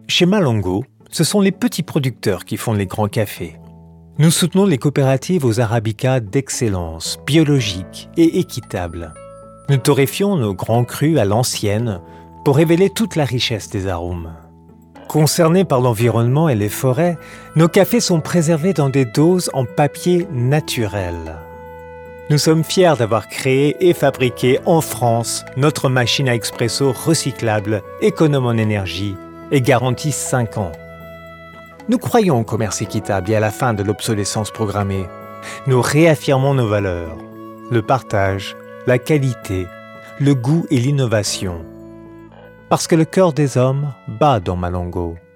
Chez Malongo, ce sont les petits producteurs qui font les grands cafés. Nous soutenons les coopératives aux arabicas d'excellence, biologiques et équitables. Nous torréfions nos grands crus à l'ancienne pour révéler toute la richesse des arômes. Concernés par l'environnement et les forêts, nos cafés sont préservés dans des doses en papier naturel. Nous sommes fiers d'avoir créé et fabriqué en France notre machine à expresso recyclable, économe en énergie et garantie 5 ans. Nous croyons au commerce équitable et à la fin de l'obsolescence programmée. Nous réaffirmons nos valeurs, le partage, la qualité, le goût et l'innovation. Parce que le cœur des hommes bat dans Malongo.